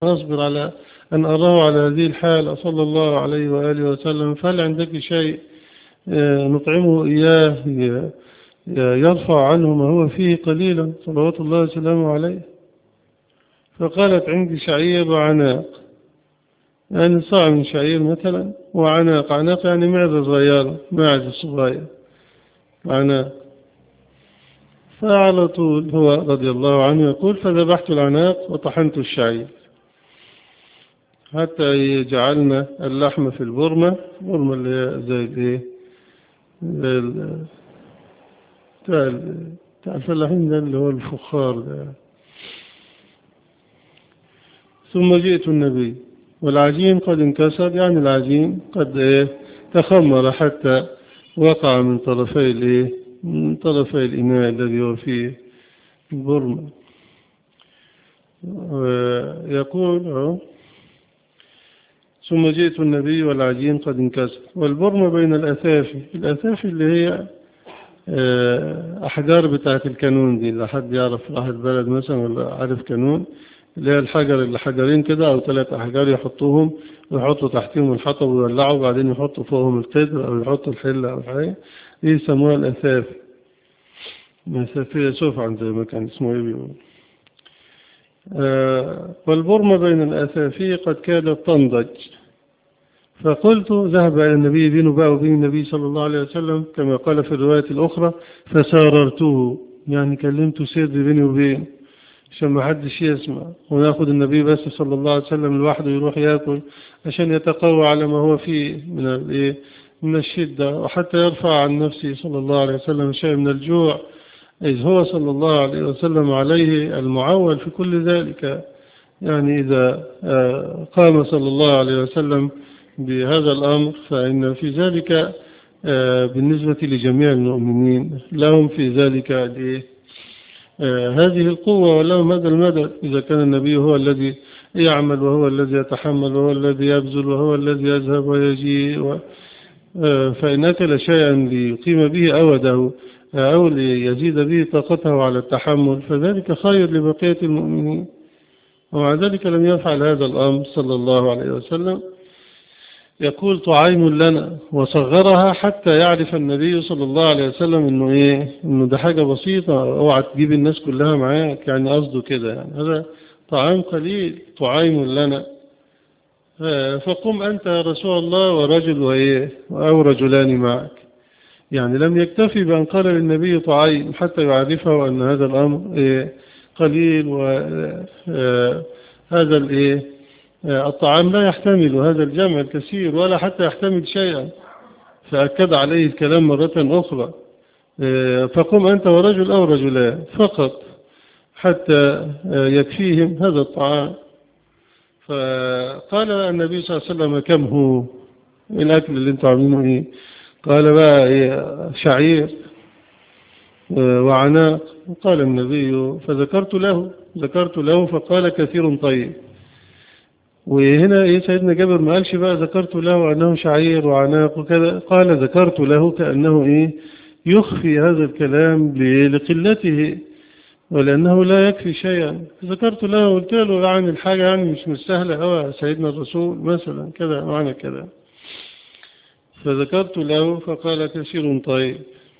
أصبر على أن أراه على هذه الحال صلى الله عليه وآله وسلم، فهل عندك شيء نطعمه إياه يرفع عنه ما هو فيه قليلا صلوات الله وسلامه عليه؟ فقالت عندي شعير وعناق، يعني صاع من شعير مثلا، وعناق، عناق يعني معدة صغيرة، معدة صغيرة عناق. فعلى طول هو رضي الله عنه يقول فذبحت العناق وطحنت الشعير حتى يجعلنا اللحم في البرمة اللي هي زي الايه، بتاع الفلاحين ده اللي هو الفخار ده. ثم جئت النبي والعجين قد انكسر، يعني العجين قد تخمر حتى وقع من طرفي الإناء الذي هو فيه البرمة. يقول ثم جئت النبي والعجين قد انكسر والبرمة بين الأثافي اللي هي أحجار بتاعة الكانون دي، اللي حد يعرف راح البلد مثلا ولا عارف كانون، اللي هي الحجر اللي حجرين كده أو 3 أحجار يحطوهم ويحطوا تحتهم الحطب ويولعوا وبعدين يحطوا فوقهم القدر أو يحطوا الحلة أو حاجة، دي يسموها الأثافي. مسافية سوف زي ما كان اسمه بيقول. والبرمة بين الأثافي قد كادت تنضج، فقلت ذهب إلى النبي بينه بقى وبين النبي صلى الله عليه وسلم كما قال في الرواية الأخرى فساررته، يعني كلمته سر بيني وبين عشان ما حدش يسمع، وناخد النبي بس صلى الله عليه وسلم لوحده يروح يأكل عشان يتقوى على ما هو فيه من الشدة، وحتى يرفع عن نفسه صلى الله عليه وسلم شيء من الجوع، إذ هو صلى الله عليه وسلم عليه المعول في كل ذلك. يعني إذا قام صلى الله عليه وسلم بهذا الأمر فإن في ذلك بالنسبة لجميع المؤمنين لهم في ذلك هذه القوة ولهم هذا المدد. إذا كان النبي هو الذي يعمل وهو الذي يتحمل وهو الذي يبذل وهو الذي يذهب ويجيء فإن أكل شيئا ليقيم به أوده أو ليزيد به طاقته على التحمل فذلك خير لبقية المؤمنين، ومع ذلك لم يفعل هذا الأمر صلى الله عليه وسلم. يقول طعيم لنا، وصغرها حتى يعرف النبي صلى الله عليه وسلم إنه ده حاجة بسيطة، اوعى تجيب الناس كلها معاك، يعني قصده كده، يعني هذا طعام قليل طعيم لنا. فقم أنت يا رسول الله ورجل أو رجلان معك، يعني لم يكتفي بأن قال للنبي طعيم حتى يعرفه أن هذا الأمر قليل، وهذا الطعام لا يحتمل هذا الجمع الكثير ولا حتى يحتمل شيئا، فأكد عليه الكلام مرة أخرى فقم أنت ورجل أو رجلان فقط حتى يكفيهم هذا الطعام. فقال النبي صلى الله عليه وسلم كم هو الأكل اللي انتم عاملينه قال بقى شعير وعناق. قال النبي ذكرت له فقال كثير طيب. وهنا سيدنا جابر ما قالش بقى ذكرت له أنه شعير وعناق وكذا، قال ذكرت له كأنه يخفي هذا الكلام لقلته ولأنه لا يكفي شيئا. ذكرت له قلت له يعني الحاجة يعني مش مستاهلة سيدنا الرسول مثلا كذا معنى كذا. فذكرت له فقال كثير طيب.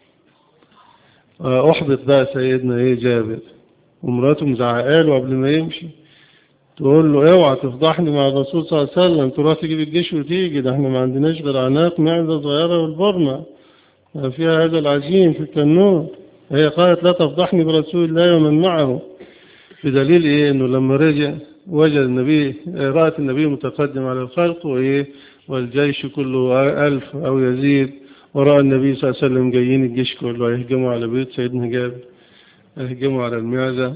أحبط بقى سيدنا جابر، ومراته مزعقاله قبل ما يمشي تقول له اوعى تفضحني مع الرسول صلى الله عليه وسلم، تروح تجيب الجيش وتيجي، ده احنا ما عندناش غير عناق معدة صغيرة والبرمة فيها هذا العجين في الكنون. هي قالت لا تفضحني برسول الله ومن معه، بدليل انه لما رجع وجد النبي رأت النبي متقدم على الخلق والجيش كله 1000 أو يزيد، ورأى النبي صلى الله عليه وسلم جايين الجيش كله يهجموا على بيت سيدنا جابر، يهجموا على المعزة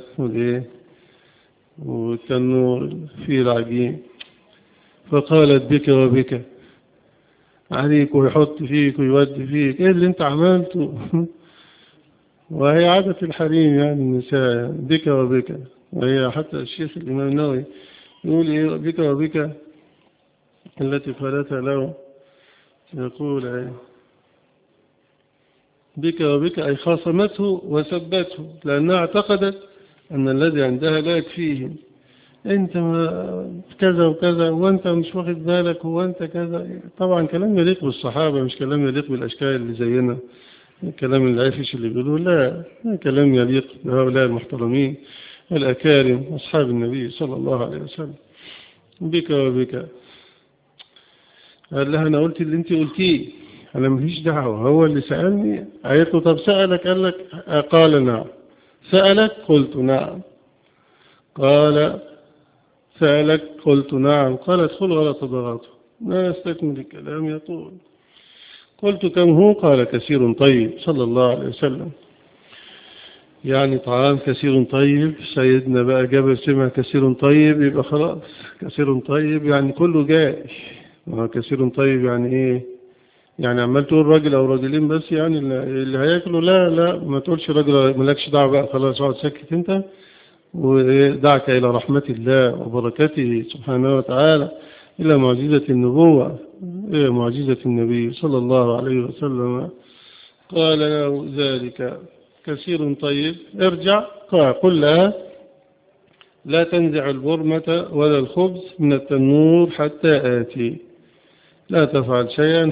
وكانوا في العجين. فقالت بك وبك عليك ويحط فيك ويودي فيك، ايه اللي انت عملته؟ وهي عادة الحريم يعني النساء بك وبك. وهي حتى الشيخ الإمام النووي يقول بك وبك التي قالتها له، يقول بك وبك أي خاصمته وسبته، لأنها اعتقدت أن الذي عندها لا يكفيهم، أنت كذا وكذا وأنت مش واخد بالك وأنت كذا. طبعا كلام يليق بالصحابة، مش كلام يليق بالأشكال اللي زينا، كلام العافش اللي بيقولوا لا، كلام يليق بهؤلاء المحترمين الأكارم أصحاب النبي صلى الله عليه وسلم. بك وبك. قال لها أنا قلت اللي أنت قلتيه، أنا مفيش دعوة، هو اللي سألني. قالت له طب سألك؟ قال لك قال نعم. سألك؟ قلت نعم. قال سألك؟ قلت نعم. قال ادخل ولا تضغطه. ما استكمل الكلام يطول. قلت كم هو؟ قال كثير طيب صلى الله عليه وسلم. يعني طعام كثير طيب. سيدنا بقى جابر سمع كثير طيب يبقى خلاص، كثير طيب يعني كله جاي. كثير طيب يعني ايه؟ يعني عمال تقول راجل او راجلين بس، يعني اللي هياكلوا. لا لا، ما تقولش راجل، مالكش دعوه بقى، خلاص اقعد ساكت انت، ودعك الى رحمة الله وبركاته سبحانه وتعالى، الى معجزة النبوة، الى معجزة النبي صلى الله عليه وسلم. قال له ذلك كثير طيب. ارجع قل لها لا تنزع البرمة ولا الخبز من التنور حتى آتي. لا تفعل شيئا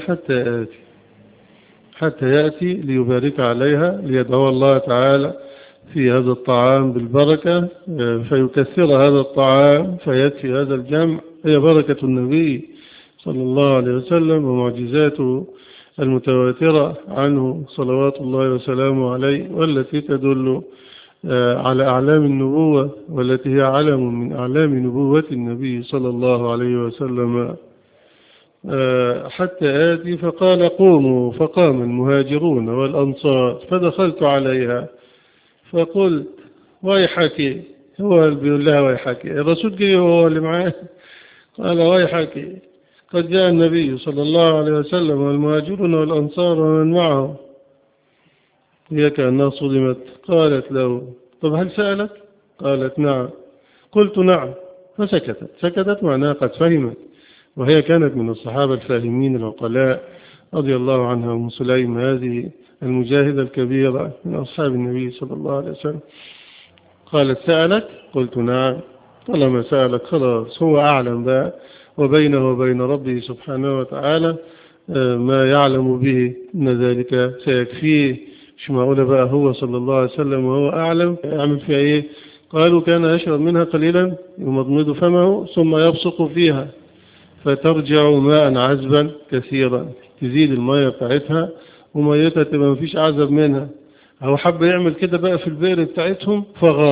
حتى يأتي ليبارك عليها، ليدعو الله تعالى في هذا الطعام بالبركة، فيكثر هذا الطعام فيكفي هذا الجمع. هي بركة النبي صلى الله عليه وسلم ومعجزاته المتواترة عنه صلوات الله وسلامه عليه، والتي تدل على أعلام النبوة، والتي هي علم من أعلام نبوة النبي صلى الله عليه وسلم. حتى آتي. فقال قوموا. فقام المهاجرون والأنصار فدخلت عليها فقلت ويحك. هو اللي بيقول لها ويحك، الرسول جه هو اللي معاه. قال ويحك قد جاء النبي صلى الله عليه وسلم والمهاجرون والأنصار ومن معه. هي كأنها صدمت. قالت له طب هل سألك؟ قالت نعم. قلت نعم. فسكتت. سكتت معناها قد فهمت، وهي كانت من الصحابة الفاهمين العقلاء رضي الله عنها. أم سليم هذه المجاهدة الكبيرة من أصحاب النبي صلى الله عليه وسلم. قالت سألك؟ قلت نعم. طالما سألك خلاص، هو أعلم بقى، وبينه وبين ربه سبحانه وتعالى ما يعلم به إن ذلك سيكفيه. مش معقولة بقى هو صلى الله عليه وسلم وهو أعلم يعمل فيها إيه؟ قالوا كان يشرب منها قليلا يمضمض فمه ثم يبصق فيها فترجع ماء عذبا كثيرا. تزيد المية بتاعتها وميتها تبقى مفيش أعذب منها. هو حب يعمل كده بقى في البئر بتاعتهم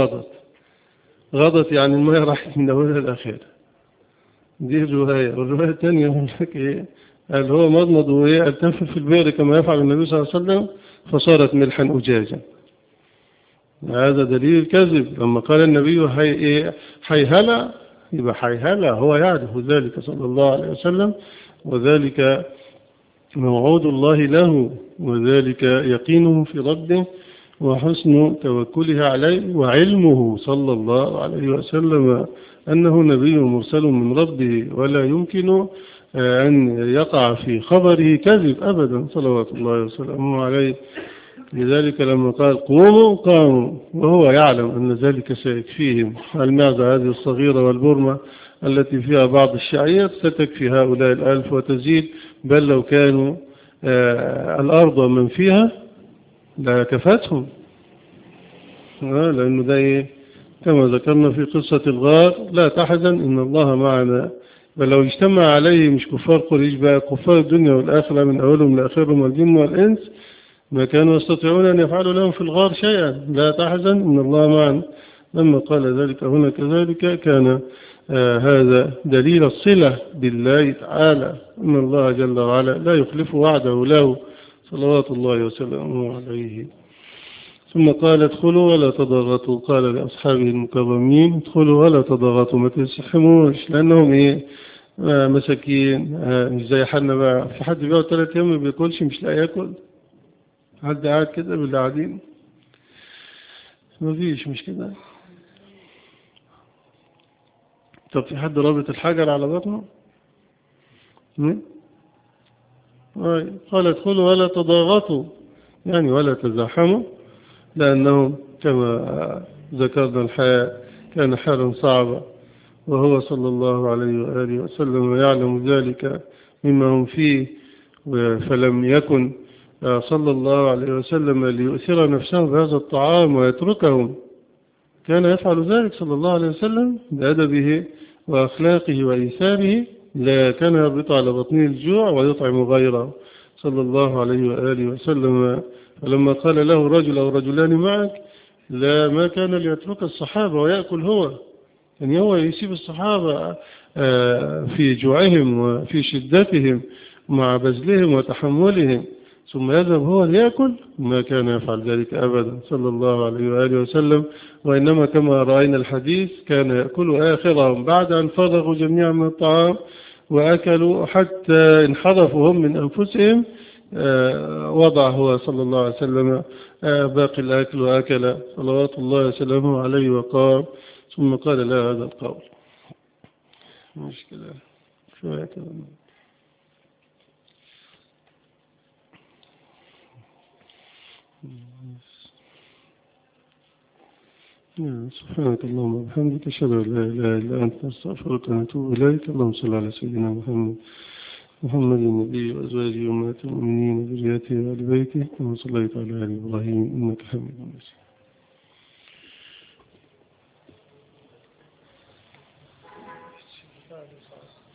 غاضت يعني المية راحت من أولها لآخرها. دي الرواية. والرواية الثانية يقول لك إيه؟ قال هو مضمض وإيه؟ التف في البئر كما يفعل النبي صلى الله عليه وسلم فصارت ملحا أجاجا. هذا دليل الكذب. لما قال النبي حيهلا، يبقى حيهلا هو يعرف ذلك صلى الله عليه وسلم، وذلك موعود الله له، وذلك يقينه في ربه وحسن توكله عليه، وعلمه صلى الله عليه وسلم أنه نبي مرسل من ربه، ولا يمكن أن يقع في خبره كذب أبدا صلوات الله وسلامه عليه. لذلك لما قال قوموا قاموا، وهو يعلم أن ذلك سيكفيهم. المعزة هذه الصغيرة والبرمة التي فيها بعض الشعير ستكفي هؤلاء 1000 وتزيد، بل لو كانوا الأرض ومن فيها لا كفتهم. لأنه ده كما ذكرنا في قصة الغار لا تحزن إن الله معنا. بل لو اجتمع عليه مش كفار قريش بقى، كفار الدنيا والآخرة من أولهم لآخرهم والجن والإنس، ما كانوا يستطيعون أن يفعلوا لهم في الغار شيئا. لا تحزن إن الله معنا. لما قال ذلك هنا كذلك كان هذا دليل الصلة بالله تعالى، إن الله جل وعلا لا يخلف وعده له صلوات الله وسلامه عليه. ثم قال ادخلوا ولا تضغطوا. قال لأصحابه المكرمين ادخلوا ولا تضغطوا، ما تسحموش، لأنهم مساكين. مش زي حالنا بقى، في حد بيقعد 3 أيام ما بياكلش مش لاقي ياكل، حد قاعد كده باللي قاعدين ما فيش، مش كده. طب في حد رابط الحجر على بطنه؟ قال ادخلوا ولا تضاغطوا، يعني ولا تزاحموا، لأنهم كما ذكرنا الحياة كان حالا صعبا، وهو صلى الله عليه وآله وسلم يعلم ذلك مما هم فيه، فلم يكن صلى الله عليه وسلم ليؤثر نفسه بهذا الطعام ويتركهم. كان يفعل ذلك صلى الله عليه وسلم بأدبه وأخلاقه وإيثاره، لا كان يربط على بطنه الجوع ويطعم غيره صلى الله عليه وآله وسلم. فلما قال له رجل أو رجلان معك، لا، ما كان ليترك الصحابة ويأكل هو، يعني هو يسيب الصحابة في جوعهم وفي شدتهم مع بذلهم وتحملهم ثم يذهب هو ليأكل؟ ما كان يفعل ذلك أبدا صلى الله عليه وآله وسلم. وإنما كما رأينا الحديث كان يأكل آخرهم بعد أن فرغوا جميعا من الطعام وأكلوا حتى انحرفوا هم من أنفسهم، وضع هو صلى الله عليه وسلم باقي الأكل وأكل صلوات الله وسلامه عليه وقام، ثم قال لا هذا القول مشكلة شوية كده. سبحانك اللهم وبحمدك أشهد أن لا إله إلا أنت أستغفرك ونتوب إليك. اللهم صل على سيدنا محمد النبي وأزواجه وأمهات المؤمنين وذريته وآل بيته كما صليت على آل إبراهيم إنك حميد مجيد.